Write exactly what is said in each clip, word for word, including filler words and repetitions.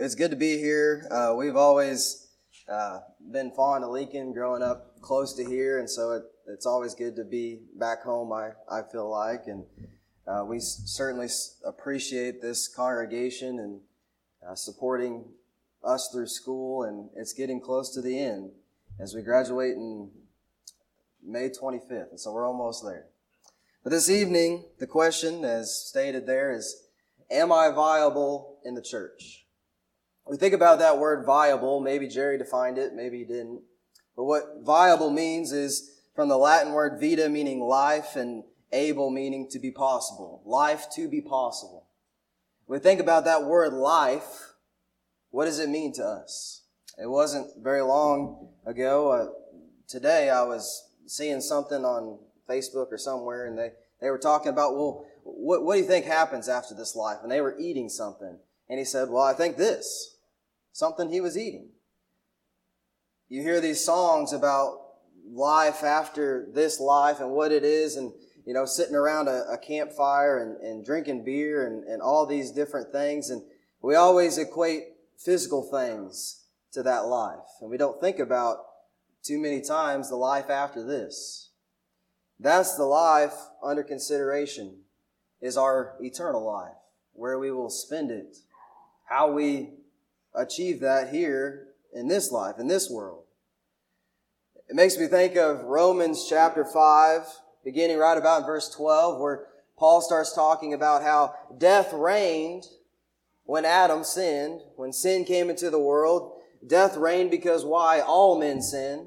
it's good to be here. Uh, we've always uh, been fond of Lincoln, growing up close to here, and so it, it's always good to be back home, I, I feel like. And uh, we s- certainly s- appreciate this congregation and uh, supporting us through school, and it's getting close to the end as we graduate in May twenty-fifth, and so we're almost there. But this evening, the question, as stated there, is, am I viable in the church? We think about that word viable. Maybe Jerry defined it, maybe he didn't. But what viable means is from the Latin word vita, meaning life, and able, meaning to be possible. Life to be possible. When we think about that word life, what does it mean to us? It wasn't very long ago. Uh, today I was seeing something on Facebook or somewhere, and they, they were talking about, well, what, what do you think happens after this life? And they were eating something. And he said, well, I think this. Something he was eating. You hear these songs about life after this life and what it is, and, you know, sitting around a, a campfire and, and drinking beer and, and all these different things. And we always equate physical things to that life. And we don't think about too many times the life after this. That's the life under consideration, is our eternal life, where we will spend it, how we achieve that here in this life, in this world. It makes me think of Romans chapter five, beginning right about in verse twelve, where Paul starts talking about how death reigned when Adam sinned. When sin came into the world, death reigned because why? All men sinned.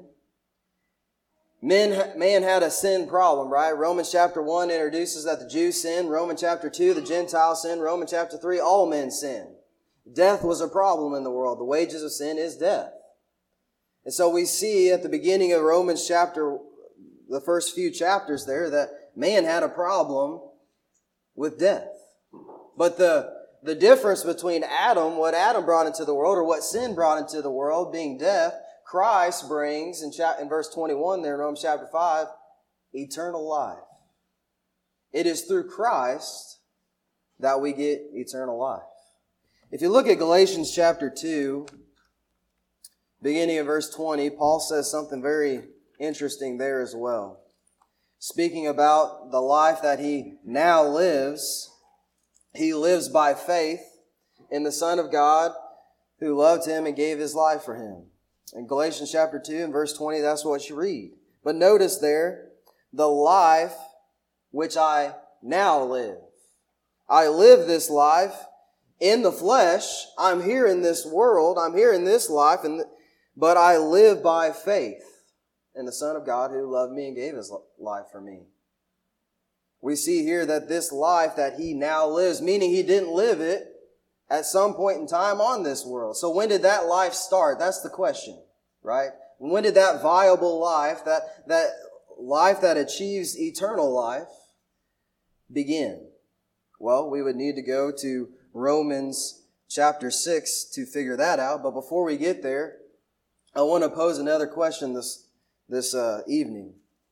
Men, man had a sin problem, right? Romans chapter one introduces that the Jews sinned. Romans chapter two, the Gentiles sinned. Romans chapter three, all men sinned. Death was a problem in the world. The wages of sin is death. And so we see at the beginning of Romans chapter, the first few chapters there, that man had a problem with death. But the, the difference between Adam, what Adam brought into the world, or what sin brought into the world, being death, Christ brings, in, chapter, in verse twenty-one there in Romans chapter five, eternal life. It is through Christ that we get eternal life. If you look at Galatians chapter two, beginning in verse twenty, Paul says something very interesting there as well. Speaking about the life that he now lives, he lives by faith in the Son of God who loved him and gave his life for him. In Galatians chapter two and verse twenty, that's what you read. But notice there, the life which I now live. I live this life in the flesh. I'm here in this world. I'm here in this life, and but I live by faith in the Son of God who loved me and gave his life for me. We see here that this life that he now lives, meaning he didn't live it at some point in time on this world. So when did that life start? That's the question, right? When did that viable life, that, that life that achieves eternal life, begin? Well, we would need to go to Romans chapter six to figure that out. But before we get there, I want to pose another question this, this uh, evening.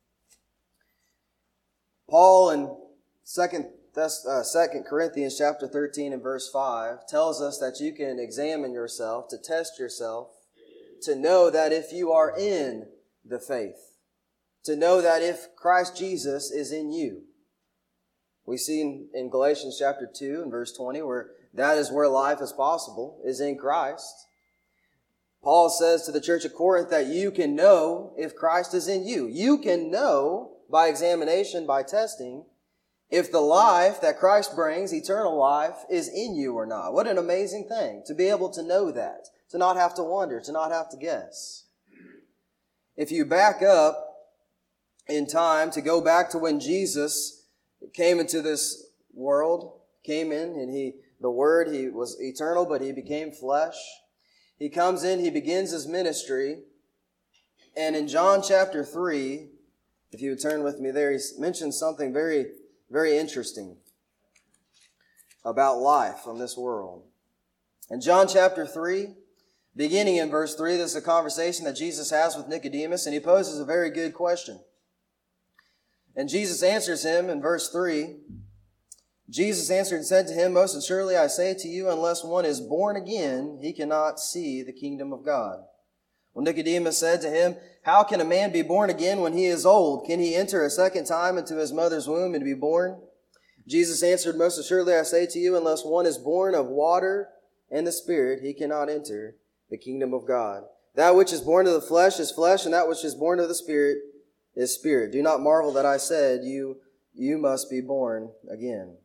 Paul in Second That's uh, Second Corinthians chapter thirteen and verse five tells us that you can examine yourself, to test yourself, to know that if you are in the faith, to know that if Christ Jesus is in you. We see in, in Galatians chapter two and verse twenty where that is where life is possible, is in Christ. Paul says to the church of Corinth that you can know if Christ is in you. You can know by examination, by testing, if the life that Christ brings, eternal life, is in you or not. What an amazing thing to be able to know that, to not have to wonder, to not have to guess. If you back up in time to go back to when Jesus came into this world, came in, and he, the Word, he was eternal, but he became flesh. He comes in, he begins his ministry, and in John chapter three, if you would turn with me there, he mentions something very Very interesting about life on this world. In John chapter three, beginning in verse three, this is a conversation that Jesus has with Nicodemus, and he poses a very good question. And Jesus answers him in verse three, Jesus answered and said to him, Most assuredly I say to you, unless one is born again, he cannot see the kingdom of God. Well, Nicodemus said to him, How can a man be born again when he is old? Can he enter a second time into his mother's womb and be born? Jesus answered, Most assuredly I say to you, unless one is born of water and the Spirit, he cannot enter the kingdom of God. That which is born of the flesh is flesh, and that which is born of the Spirit is spirit. Do not marvel that I said, You, you must be born again.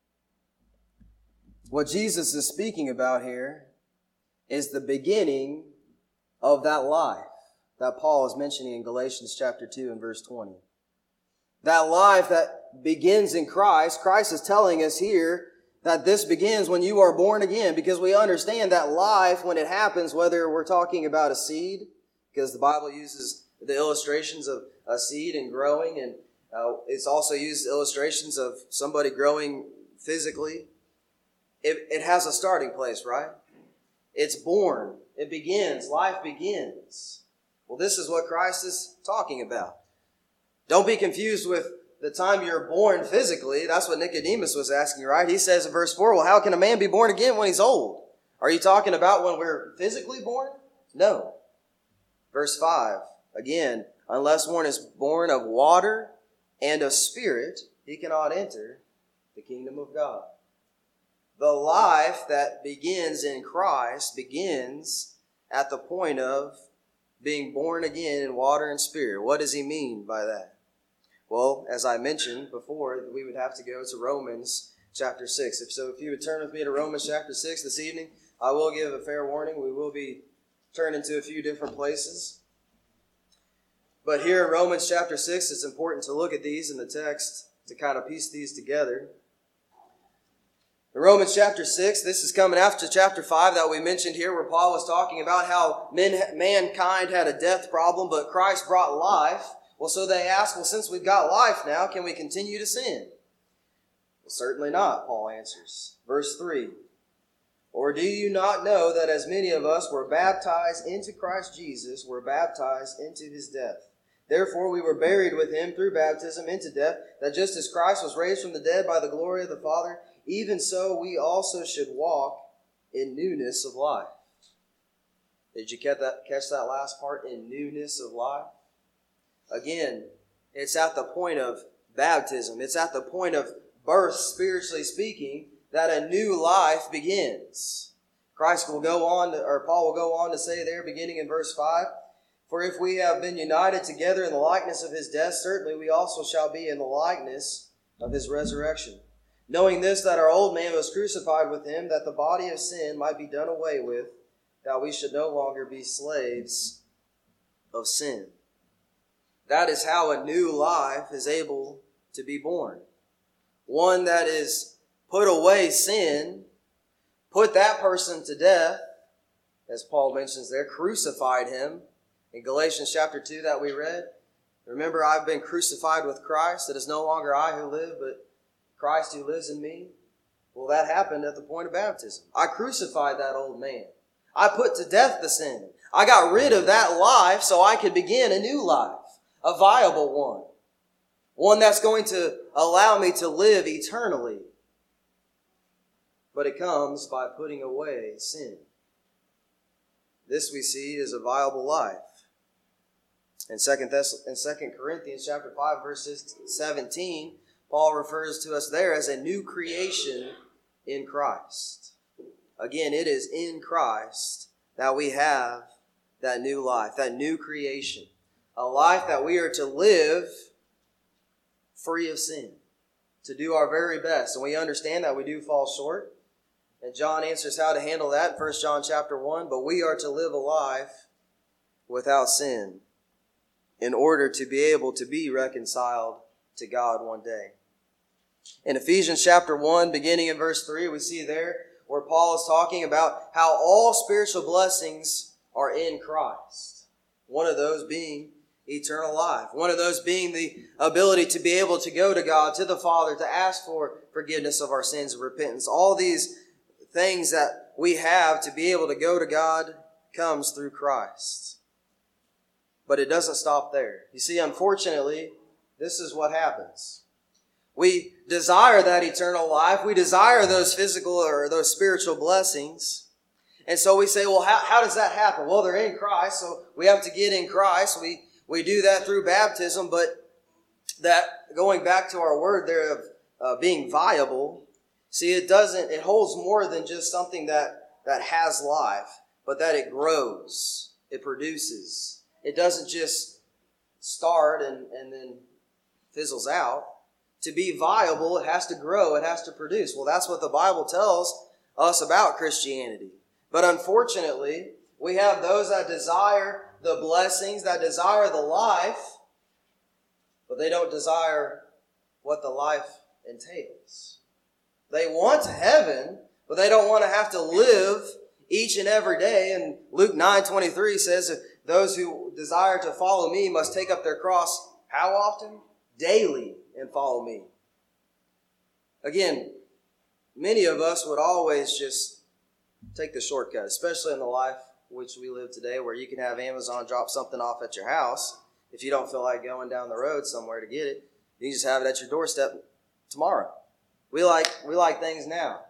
What Jesus is speaking about here is the beginning of that life that Paul is mentioning in Galatians chapter two and verse twenty. That life that begins in Christ. Christ is telling us here that this begins when you are born again, because we understand that life, when it happens, whether we're talking about a seed, because the Bible uses the illustrations of a seed and growing, and uh, it's also used illustrations of somebody growing physically. It, it has a starting place, right? It's born. It begins. Life begins. Well, this is what Christ is talking about. Don't be confused with the time you're born physically. That's what Nicodemus was asking, right? He says in verse four, well, how can a man be born again when he's old? Are you talking about when we're physically born? No. Verse five, again, unless one is born of water and of Spirit, he cannot enter the kingdom of God. The life that begins in Christ begins at the point of being born again in water and Spirit. What does he mean by that? Well, as I mentioned before, we would have to go to Romans chapter six. If so, if you would turn with me to Romans chapter six this evening, I will give a fair warning. We will be turning to a few different places. But here in Romans chapter six, it's important to look at these in the text to kind of piece these together. In Romans chapter six, this is coming after chapter five that we mentioned here, where Paul was talking about how men, mankind had a death problem, but Christ brought life. Well, so they ask, well, since we've got life now, can we continue to sin? Well, certainly not, Paul answers. Verse three, or do you not know that as many of us were baptized into Christ Jesus, were baptized into his death? Therefore we were buried with him through baptism into death, that just as Christ was raised from the dead by the glory of the Father, even so we also should walk in newness of life. Did you catch that, catch that last part? In newness of life? Again, it's at the point of baptism. It's at the point of birth, spiritually speaking, that a new life begins. Christ will go on, to, or Paul will go on to say there, beginning in verse five, for if we have been united together in the likeness of his death, certainly we also shall be in the likeness of his resurrection. Knowing this, that our old man was crucified with him, that the body of sin might be done away with, that we should no longer be slaves of sin. That is how a new life is able to be born. One that is put away sin, put that person to death, as Paul mentions there, crucified him. In Galatians chapter two that we read, remember, I've been crucified with Christ. It is no longer I who live, but Christ who lives in me. Well, that happened at the point of baptism. I crucified that old man. I put to death the sin. I got rid of that life so I could begin a new life, a viable one, one that's going to allow me to live eternally. But it comes by putting away sin. This we see is a viable life. In Second Thess- in Second Corinthians chapter five, verses seventeen, Paul refers to us there as a new creation in Christ. Again, it is in Christ that we have that new life, that new creation. A life that we are to live free of sin, to do our very best. And we understand that we do fall short. And John answers how to handle that in First John chapter one. But we are to live a life without sin in order to be able to be reconciled to God one day. In Ephesians chapter one, beginning in verse three, we see there where Paul is talking about how all spiritual blessings are in Christ. One of those being eternal life. One of those being the ability to be able to go to God, to the Father, to ask for forgiveness of our sins and repentance. All these things that we have to be able to go to God comes through Christ. But it doesn't stop there. You see, unfortunately, this is what happens. We desire that eternal life. We desire those physical or those spiritual blessings. And so we say, well, how, how does that happen? Well, they're in Christ, so we have to get in Christ. We, we do that through baptism, but that, going back to our word there of uh, being viable, see, it doesn't, it holds more than just something that, that has life, but that it grows, it produces. It doesn't just start and, and then fizzles out. To be viable, it has to grow, it has to produce. Well, that's what the Bible tells us about Christianity. But unfortunately, we have those that desire the blessings, that desire the life, but they don't desire what the life entails. They want heaven, but they don't want to have to live each and every day. And Luke nine twenty-three says, those who desire to follow me must take up their cross how often? Daily, and follow me. Again, many of us would always just take the shortcut, especially in the life which we live today, where you can have Amazon drop something off at your house. If you don't feel like going down the road somewhere to get it, you can just have it at your doorstep tomorrow. We like we like things now.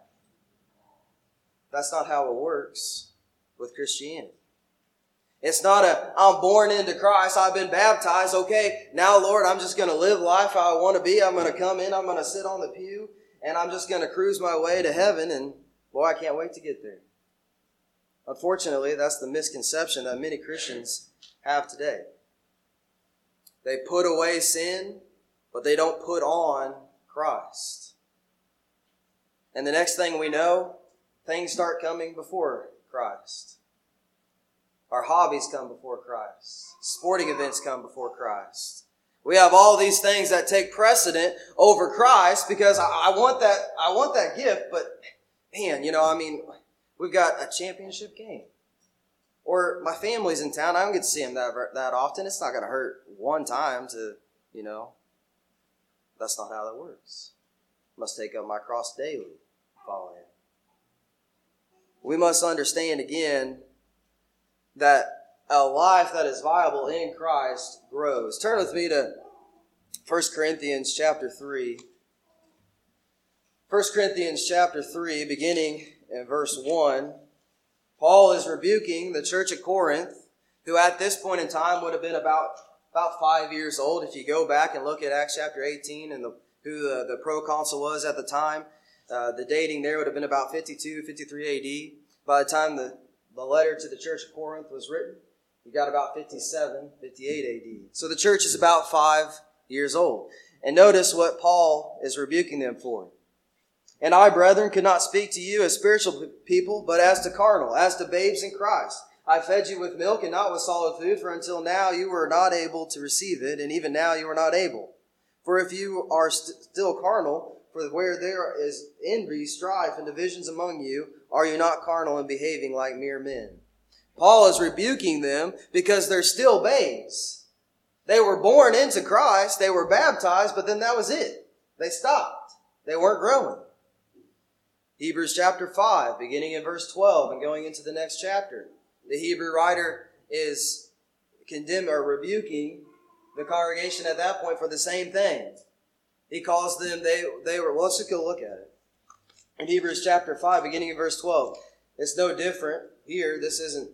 That's not how it works with Christianity. It's not a, I'm born into Christ, I've been baptized, okay, now Lord, I'm just going to live life how I want to be. I'm going to come in, I'm going to sit on the pew, and I'm just going to cruise my way to heaven, and boy, I can't wait to get there. Unfortunately, that's the misconception that many Christians have today. They put away sin, but they don't put on Christ. And the next thing we know, things start coming before Christ. Our hobbies come before Christ. Sporting events come before Christ. We have all these things that take precedent over Christ because I, I want that, I want that gift, but man, you know, I mean, we've got a championship game. Or my family's in town. I don't get to see them that, that often. It's not going to hurt one time to, you know. That's not how that works. I must take up my cross daily and follow him. We must understand again that a life that is viable in Christ grows. Turn with me to First Corinthians chapter three. First Corinthians chapter three, beginning in verse one. Paul is rebuking the church at Corinth, who at this point in time would have been about, about five years old. If you go back and look at Acts chapter eighteen and the, who the, the proconsul was at the time, uh, the dating there would have been about fifty-two, fifty-three A D. By the time the, the letter to the church of Corinth was written, you got about fifty-seven, fifty-eight A D. So the church is about five years old. And notice what Paul is rebuking them for. And I, brethren, could not speak to you as spiritual people, but as to carnal, as to babes in Christ. I fed you with milk and not with solid food, for until now you were not able to receive it, and even now you are not able. For if you are st- still carnal, for where there is envy, strife, and divisions among you, are you not carnal and behaving like mere men? Paul is rebuking them because they're still babes. They were born into Christ, they were baptized, but then that was it. They stopped. They weren't growing. Hebrews chapter five, beginning in verse twelve and going into the next chapter. The Hebrew writer is condemning or rebuking the congregation at that point for the same thing. He calls them, they, they were, well, let's just go look at it. In Hebrews chapter five, beginning in verse twelve, it's no different here. This isn't,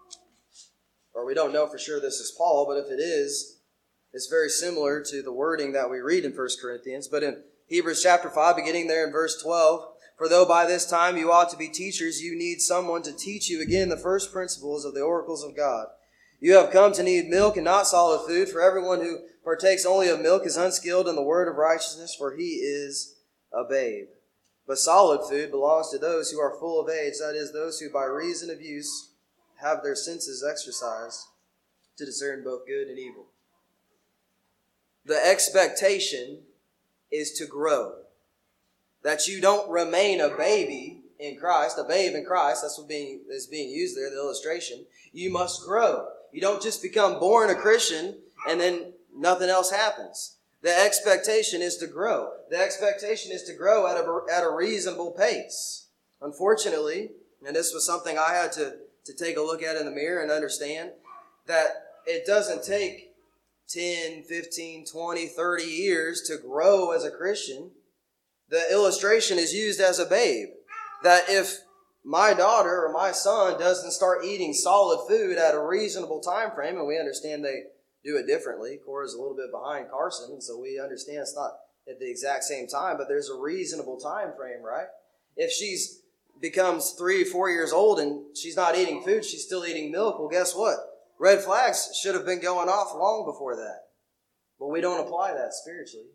or we don't know for sure this is Paul, but if it is, it's very similar to the wording that we read in First Corinthians. But in Hebrews chapter five, beginning there in verse twelve, for though by this time you ought to be teachers, you need someone to teach you again the first principles of the oracles of God. You have come to need milk and not solid food, for everyone who partakes only of milk is unskilled in the word of righteousness, for he is a babe. But solid food belongs to those who are full of age, that is, those who by reason of use have their senses exercised to discern both good and evil. The expectation is to grow. That you don't remain a baby in Christ, a babe in Christ, that's what being, is being used there, the illustration. You must grow. You don't just become born a Christian and then nothing else happens. The expectation is to grow. The expectation is to grow at a, at a reasonable pace. Unfortunately, and this was something I had to, to take a look at in the mirror and understand, that it doesn't take ten, fifteen, twenty, thirty years to grow as a Christian, the illustration is used as a babe. That if my daughter or my son doesn't start eating solid food at a reasonable time frame, and we understand they do it differently. Cora's a little bit behind Carson, and so we understand it's not at the exact same time, but there's a reasonable time frame, right? If she's becomes three, four years old and she's not eating food, she's still eating milk, well, guess what? Red flags should have been going off long before that. But we don't apply that spiritually.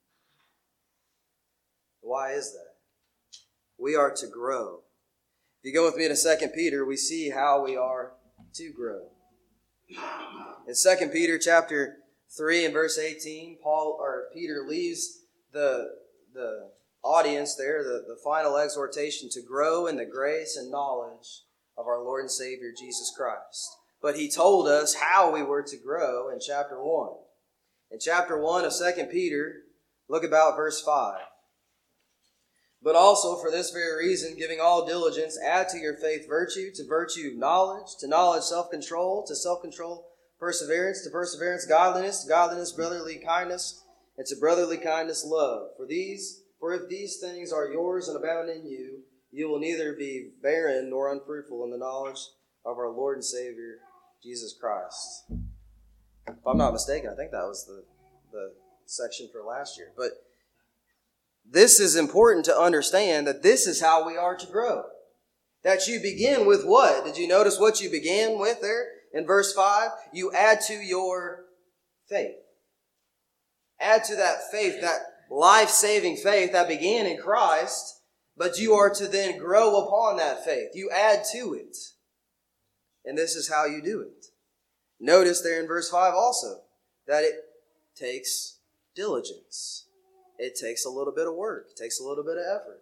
Why is that? We are to grow. If you go with me to Second Peter, we see how we are to grow. In Second Peter chapter three and verse eighteen, Paul or Peter leaves the the audience there, the, the final exhortation to grow in the grace and knowledge of our Lord and Savior Jesus Christ. But he told us how we were to grow in chapter one. In chapter one of Second Peter, look about verse five. But also for this very reason, giving all diligence, add to your faith virtue, to virtue knowledge, to knowledge self-control, to self-control perseverance, to perseverance godliness, to godliness brotherly kindness, and to brotherly kindness love. For these, for if these things are yours and abound in you, you will neither be barren nor unfruitful in the knowledge of our Lord and Savior, Jesus Christ. If I'm not mistaken, I think that was the, the section for last year. But this is important to understand that this is how we are to grow. That you begin with what? Did you notice what you began with there in verse five? You add to your faith. Add to that faith, that life-saving faith that began in Christ, but you are to then grow upon that faith. You add to it. And this is how you do it. Notice there in verse five also that it takes diligence. It takes a little bit of work. It takes a little bit of effort.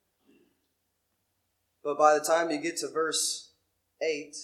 But by the time you get to verse eight,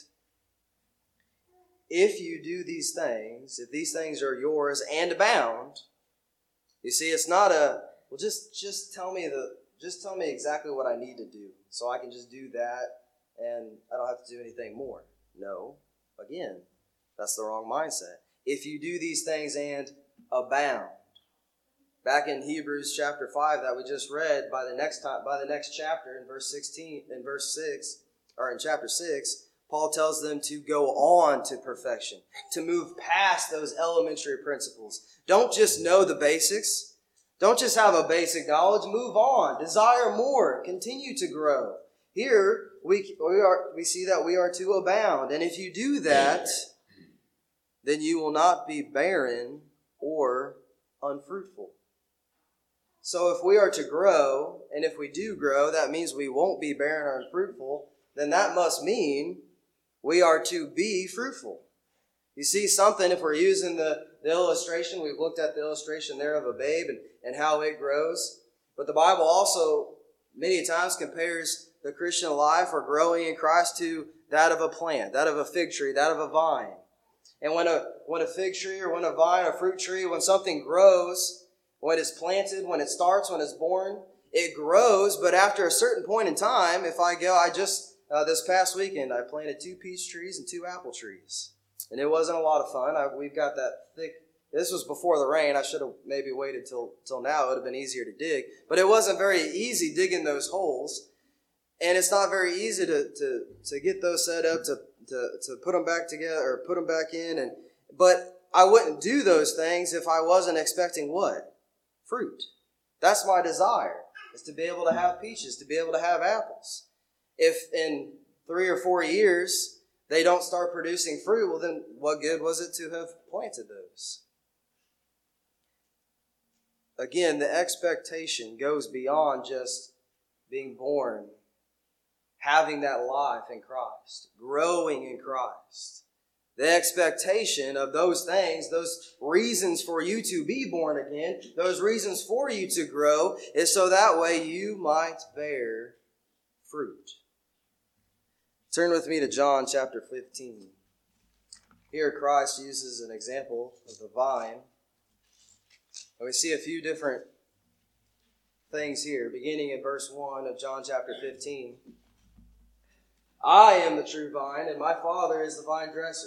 if you do these things, if these things are yours and abound, you see, it's not a, well, just, just tell me the, just tell me exactly what I need to do so I can just do that and I don't have to do anything more. No. Again, that's the wrong mindset. If you do these things and abound. Back in Hebrews chapter five that we just read, by the next time, by the next chapter in verse sixteen, in verse six, or in chapter six, Paul tells them to go on to perfection, to move past those elementary principles. Don't just know the basics. Don't just have a basic knowledge. Move on. Desire more. Continue to grow. Here, we, we, are, we see that we are to abound. And if you do that, then you will not be barren or unfruitful. So if we are to grow, and if we do grow, that means we won't be barren or unfruitful, then that must mean we are to be fruitful. You see something, if we're using the, the illustration, we've looked at the illustration there of a babe and, and how it grows. But the Bible also many times compares the Christian life or growing in Christ to that of a plant, that of a fig tree, that of a vine. And when a, when a fig tree or when a vine, a fruit tree, when something grows, when it's planted, when it starts, when it's born, it grows. But after a certain point in time, if I go, I just, uh, this past weekend, I planted two peach trees and two apple trees. And it wasn't a lot of fun. I, we've got that thick, this was before the rain. I should have maybe waited till, till now. It would have been easier to dig. But it wasn't very easy digging those holes. And it's not very easy to, to, to get those set up, to, to, to put them back together or put them back in. And, but I wouldn't do those things if I wasn't expecting what? Fruit. That's my desire, is to be able to have peaches, to be able to have apples. If in three or four years they don't start producing fruit, well then what good was it to have planted those? Again, the expectation goes beyond just being born, having that life in Christ, growing in Christ. The expectation of those things, those reasons for you to be born again, those reasons for you to grow, is so that way you might bear fruit. Turn with me to John chapter fifteen. Here Christ uses an example of the vine. And we see a few different things here, beginning in verse one of John chapter fifteen. I am the true vine, and my Father is the vine dresser.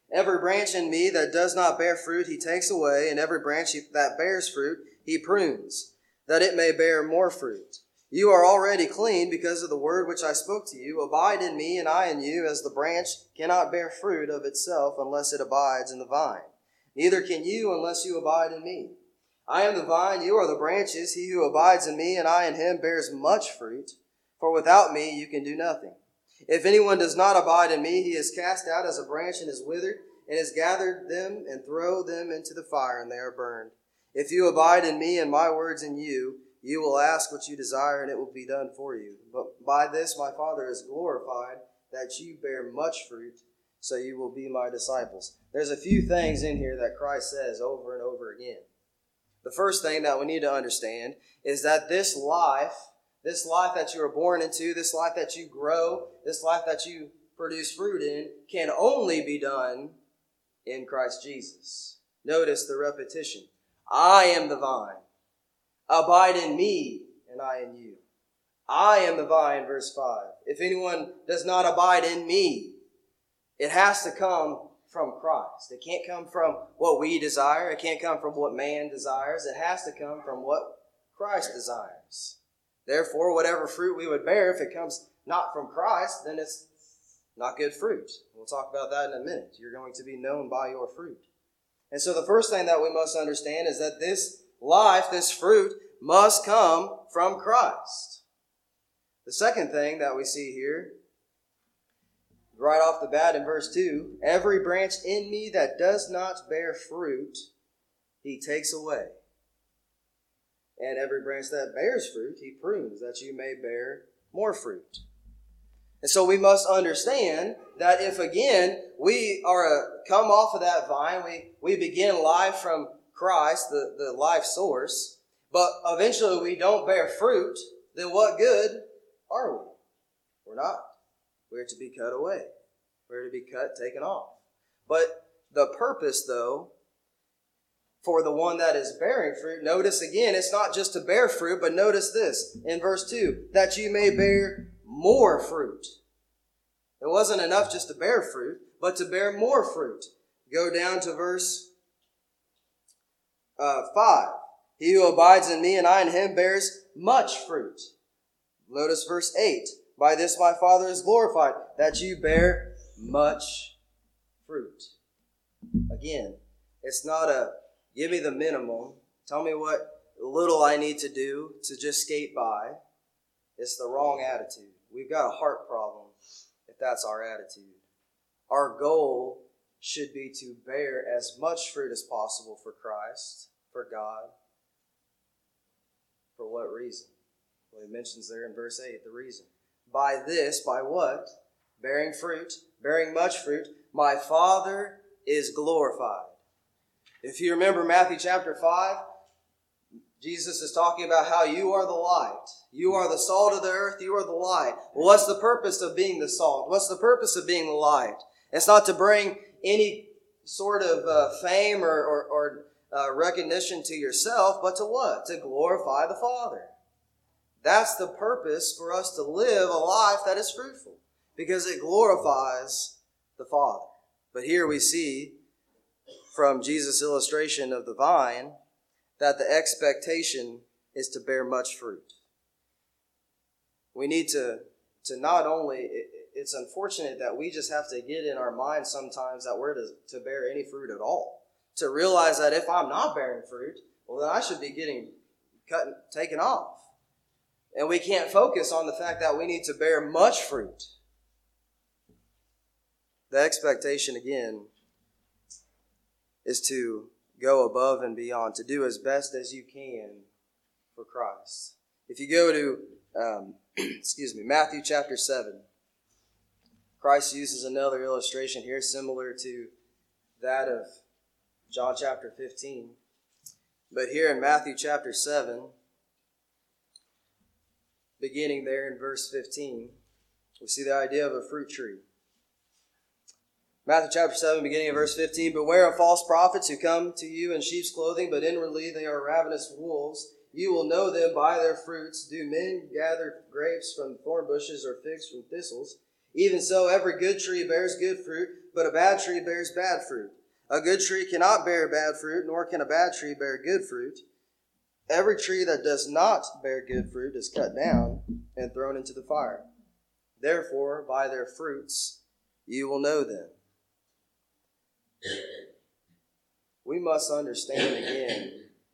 Every branch in me that does not bear fruit, he takes away, and every branch that bears fruit, he prunes, that it may bear more fruit. You are already clean because of the word which I spoke to you. Abide in me, and I in you, as the branch cannot bear fruit of itself unless it abides in the vine. Neither can you unless you abide in me. I am the vine, you are the branches. He who abides in me, and I in him, bears much fruit, for without me you can do nothing. If anyone does not abide in me, he is cast out as a branch and is withered, and is gathered them and throw them into the fire, and they are burned. If you abide in me, and my words in you, you will ask what you desire, and it will be done for you. But by this my Father is glorified, that you bear much fruit, so you will be my disciples. There's a few things in here that Christ says over and over again. The first thing that we need to understand is that this life, this life that you are born into, this life that you grow, this life that you produce fruit in, can only be done in Christ Jesus. Notice the repetition. I am the vine. Abide in me, and I in you. I am the vine, verse five. If anyone does not abide in me, it has to come from Christ. It can't come from what we desire. It can't come from what man desires. It has to come from what Christ desires. Therefore, whatever fruit we would bear, if it comes not from Christ, then it's not good fruit. We'll talk about that in a minute. You're going to be known by your fruit. And so the first thing that we must understand is that this life, this fruit, must come from Christ. The second thing that we see here, right off the bat in verse two, every branch in me that does not bear fruit, he takes away. And every branch that bears fruit, he prunes, that you may bear more fruit. And so we must understand that if, again, we are a, come off of that vine, we, we begin life from Christ, the, the life source, but eventually we don't bear fruit, then what good are we? We're not. We're to be cut away. We're to be cut, taken off. But the purpose, though, for the one that is bearing fruit, notice again, it's not just to bear fruit, but notice this in verse two, that you may bear more fruit. It wasn't enough just to bear fruit, but to bear more fruit. Go down to verse uh, five. He who abides in me and I in him bears much fruit. Notice verse eight. By this my Father is glorified, that you bear much fruit. Again, it's not a give me the minimum, tell me what little I need to do to just skate by. It's the wrong attitude. We've got a heart problem if that's our attitude. Our goal should be to bear as much fruit as possible for Christ, for God. For what reason? Well, he mentions there in verse eight the reason. By this, by what? Bearing fruit, bearing much fruit, my Father is glorified. If you remember Matthew chapter five, Jesus is talking about how you are the light. You are the salt of the earth. You are the light. Well, what's the purpose of being the salt? What's the purpose of being the light? It's not to bring any sort of uh, fame or, or, or uh, recognition to yourself, but to what? To glorify the Father. That's the purpose for us to live a life that is fruitful, because it glorifies the Father. But here we see from Jesus' illustration of the vine that the expectation is to bear much fruit. We need to, to not only, it, it's unfortunate that we just have to get in our mind sometimes that we're to, to bear any fruit at all. To realize that if I'm not bearing fruit, well, then I should be getting cut and taken off. And we can't focus on the fact that we need to bear much fruit. The expectation, again, is to go above and beyond, to do as best as you can for Christ. If you go to, um, excuse me, Matthew chapter seven, Christ uses another illustration here similar to that of John chapter fifteen. But here in Matthew chapter seven, beginning there in verse fifteen, we see the idea of a fruit tree. Matthew chapter seven, beginning of verse fifteen, beware of false prophets who come to you in sheep's clothing, but inwardly they are ravenous wolves. You will know them by their fruits. Do men gather grapes from thorn bushes or figs from thistles? Even so, every good tree bears good fruit, but a bad tree bears bad fruit. A good tree cannot bear bad fruit, nor can a bad tree bear good fruit. Every tree that does not bear good fruit is cut down and thrown into the fire. Therefore, by their fruits you will know them. We must understand again,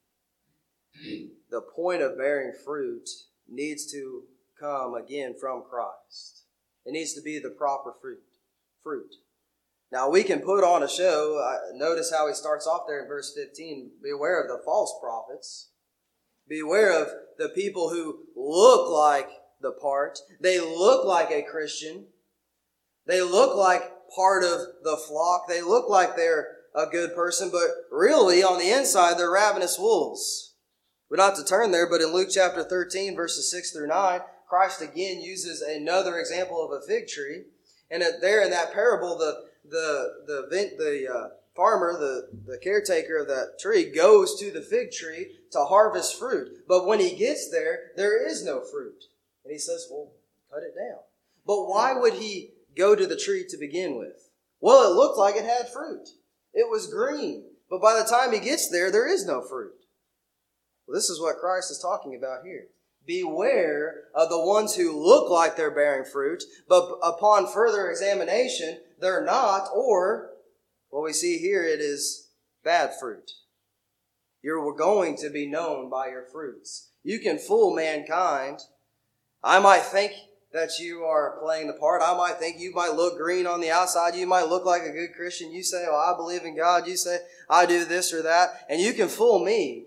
the point of bearing fruit needs to come again from Christ. It needs to be the proper fruit. Fruit. Now we can put on a show. Uh, notice how he starts off there in verse fifteen. Beware of the false prophets. Beware of the people who look like the part. They look like a Christian. They look like part of the flock. They look like they're a good person, but really on the inside they're ravenous wolves. We don't have to turn there, but in Luke chapter thirteen, verses six through nine, Christ again uses another example of a fig tree. And there in that parable, the the the the uh, farmer, the, the caretaker of that tree, goes to the fig tree to harvest fruit. But when he gets there, there is no fruit. And he says, well, cut it down. But why would he go to the tree to begin with? Well, it looked like it had fruit. It was green. But by the time he gets there, there is no fruit. Well, this is what Christ is talking about here. Beware of the ones who look like they're bearing fruit, but upon further examination, they're not, or what we see here, it is bad fruit. You're going to be known by your fruits. You can fool mankind. I might think that you are playing the part. I might think you might look green on the outside. You might look like a good Christian. You say, oh, I believe in God. You say, I do this or that. And you can fool me.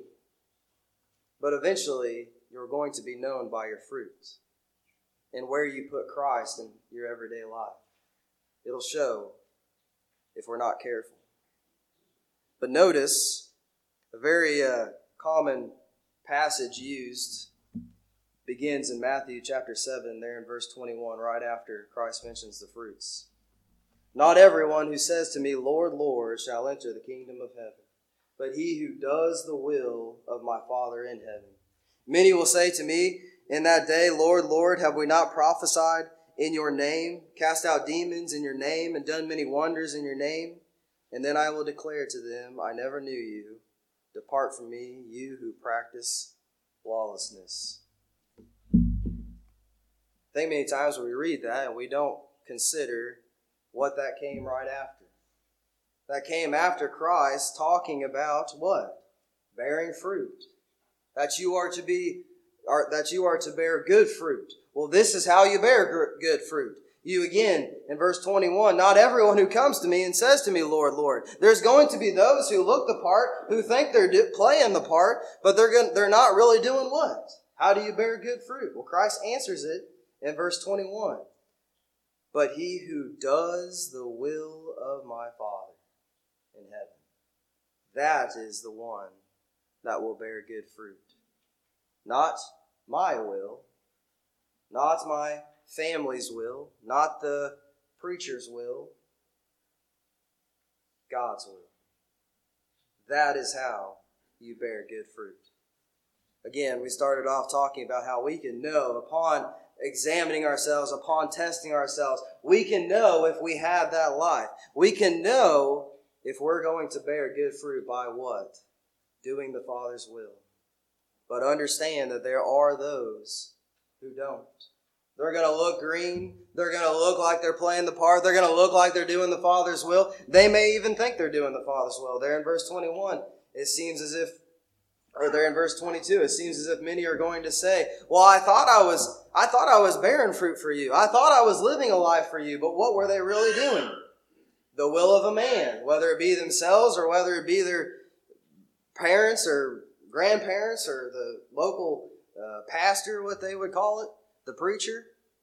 But eventually, you're going to be known by your fruits and where you put Christ in your everyday life. It'll show if we're not careful. But notice a very uh, common passage used begins in Matthew chapter seven, there in verse twenty-one, right after Christ mentions the fruits. Not everyone who says to me, Lord, Lord, shall enter the kingdom of heaven, but he who does the will of my Father in heaven. Many will say to me in that day, Lord, Lord, have we not prophesied in your name, cast out demons in your name, and done many wonders in your name? And then I will declare to them, I never knew you. Depart from me, you who practice lawlessness. I think many times when we read that and we don't consider what that came right after. That came after Christ talking about what? Bearing fruit. That you are to be, or that you are to bear good fruit. Well, this is how you bear good fruit. You again, in verse twenty-one, not everyone who comes to me and says to me, Lord, Lord. There's going to be those who look the part, who think they're playing the part, but they're going, they're not really doing what? How do you bear good fruit? Well, Christ answers it in verse twenty-one. But he who does the will of my Father in heaven, that is the one that will bear good fruit. Not my will, not my family's will, not the preacher's will, God's will. That is how you bear good fruit. Again, we started off talking about how we can know upon examining ourselves, upon testing ourselves, we can know if we have that life. We can know if we're going to bear good fruit by what? Doing the Father's will. But understand that there are those who don't. They're going to look green. They're going to look like they're playing the part. They're going to look like they're doing the Father's will. They may even think they're doing the Father's will. There in verse twenty-one, it seems as if, or there in verse twenty-two, it seems as if many are going to say, well, I thought I was, I thought I was bearing fruit for you. I thought I was living a life for you. But what were they really doing? The will of a man, whether it be themselves or whether it be their parents or grandparents or the local uh, pastor, what they would call it, the preacher.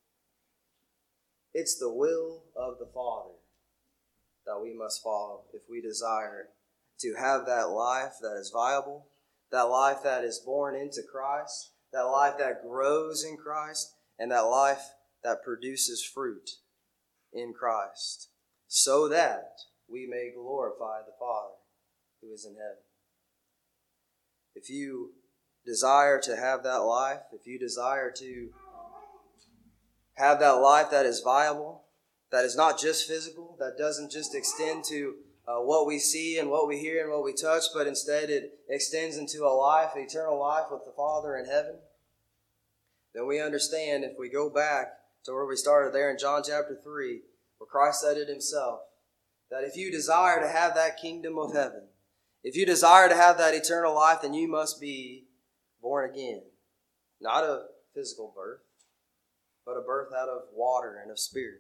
It's the will of the Father that we must follow if we desire to have that life that is viable, that life that is born into Christ, that life that grows in Christ, and that life that produces fruit in Christ, so that we may glorify the Father who is in heaven. If you desire to have that life, if you desire to have that life that is viable, that is not just physical, that doesn't just extend to uh, what we see and what we hear and what we touch, but instead it extends into a life, eternal life with the Father in heaven, then we understand, if we go back to where we started there in John chapter three, where Christ said it himself, that if you desire to have that kingdom of heaven, if you desire to have that eternal life, then you must be born again. Not a physical birth, but a birth out of water and of spirit.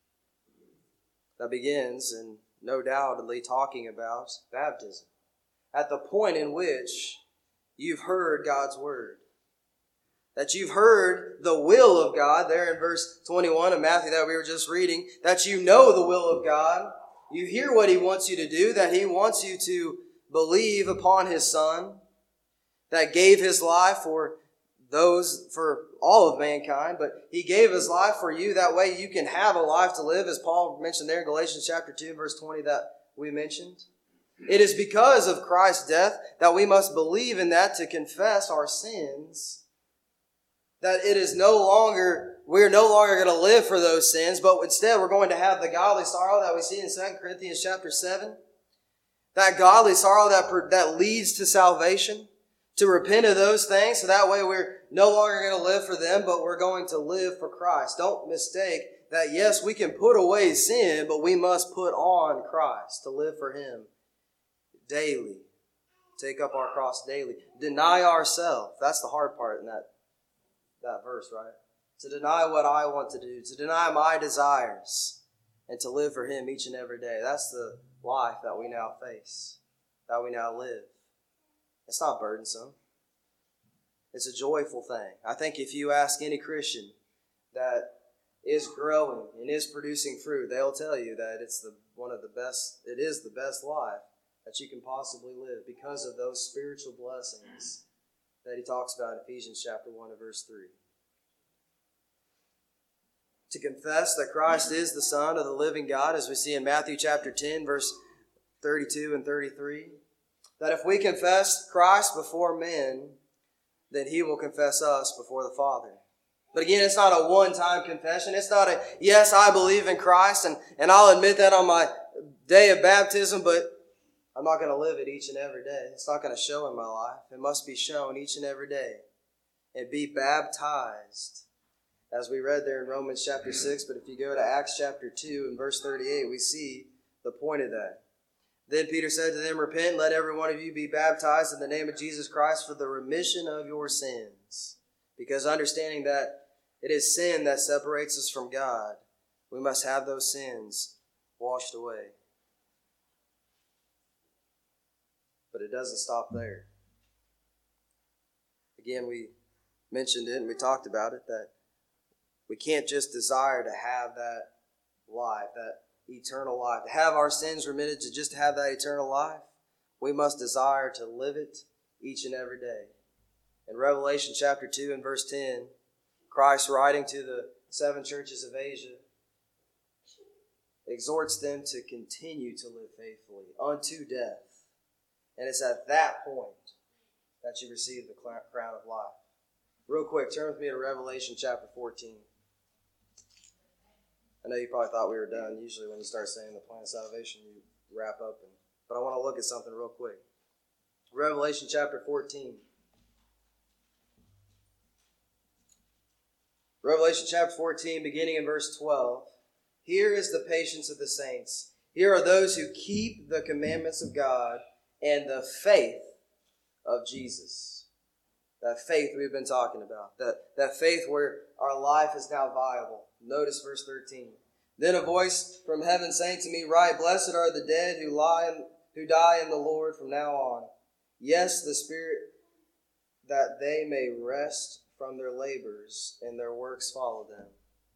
That begins, and no doubtedly talking about baptism, at the point in which you've heard God's word, that you've heard the will of God, there in verse twenty-one of Matthew that we were just reading, that you know the will of God, you hear what he wants you to do, that he wants you to believe upon his Son, that gave his life for those, for all of mankind, but he gave his life for you. That way you can have a life to live, as Paul mentioned there in Galatians chapter two, verse twenty that we mentioned. It is because of Christ's death that we must believe in that to confess our sins, that it is no longer, we're no longer going to live for those sins, but instead we're going to have the godly sorrow that we see in Second Corinthians chapter seven. That godly sorrow that, that leads to salvation, to repent of those things, so that way we're no longer going to live for them, but we're going to live for Christ. Don't mistake that, yes, we can put away sin, but we must put on Christ to live for him daily. Take up our cross daily. Deny ourselves. That's the hard part in that, that verse, right? To deny what I want to do, to deny my desires, and to live for him each and every day. That's the life that we now face, that we now live. It's not burdensome. It's a joyful thing. I think if you ask any Christian that is growing and is producing fruit, they'll tell you that it's the one of the best, it is the best life that you can possibly live because of those spiritual blessings that he talks about in Ephesians chapter one and verse three. To confess that Christ is the Son of the living God, as we see in Matthew chapter ten, verse thirty-two and thirty-three, that if we confess Christ before men, then he will confess us before the Father. But again, it's not a one-time confession. It's not a, yes, I believe in Christ, and, and I'll admit that on my day of baptism, but I'm not going to live it each and every day. It's not going to show in my life. It must be shown each and every day. And be baptized, as we read there in Romans chapter six. But if you go to Acts chapter two and verse thirty-eight, we see the point of that. Then Peter said to them, repent, let every one of you be baptized in the name of Jesus Christ for the remission of your sins. Because understanding that it is sin that separates us from God, we must have those sins washed away. But it doesn't stop there. Again, we mentioned it and we talked about it, that we can't just desire to have that life, that eternal life. To have our sins remitted, to just have that eternal life, we must desire to live it each and every day. In Revelation chapter two and verse ten, Christ, writing to the seven churches of Asia, exhorts them to continue to live faithfully unto death. And it's at that point that you receive the crown of life. Real quick, turn with me to Revelation chapter fourteen. I know you probably thought we were done. Usually when you start saying the plan of salvation, you wrap up. And, but I want to look at something real quick. Revelation chapter fourteen. Revelation chapter fourteen, beginning in verse twelve. Here is the patience of the saints. Here are those who keep the commandments of God and the faith of Jesus. That faith we've been talking about. That, that faith where our life is now viable. Notice verse thirteen. Then a voice from heaven saying to me, write, blessed are the dead who lie in, who die in the Lord from now on. Yes, the Spirit, that they may rest from their labors and their works follow them.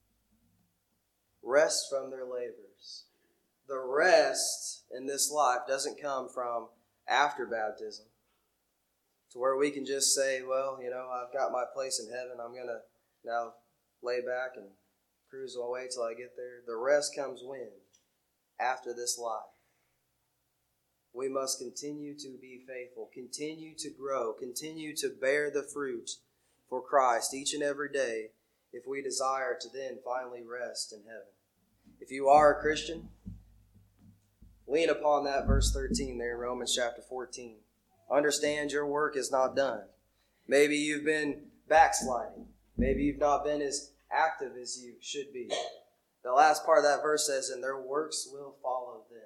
Rest from their labors. The rest in this life doesn't come from after baptism, to where we can just say, well, you know, I've got my place in heaven. I'm going to now lay back and cruise away till I get there. The rest comes when? After this life. We must continue to be faithful, continue to grow, continue to bear the fruit for Christ each and every day if we desire to then finally rest in heaven. If you are a Christian, lean upon that verse thirteen there in Romans chapter fourteen. Understand your work is not done. Maybe you've been backsliding. Maybe you've not been as active as you should be. The last part of that verse says, and their works will follow them.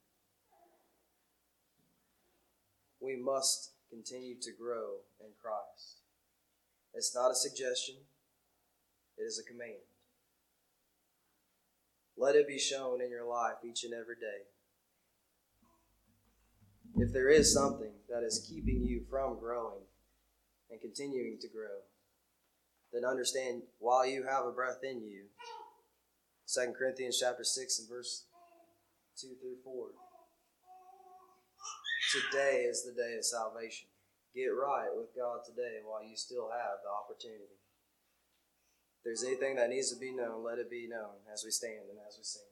We must continue to grow in Christ. It's not a suggestion. It is a command. Let it be shown in your life each and every day. If there is something that is keeping you from growing and continuing to grow, then understand while you have a breath in you, Second Corinthians chapter six and verse two through four. Today is the day of salvation. Get right with God today while you still have the opportunity. If there's anything that needs to be known, let it be known as we stand and as we sing.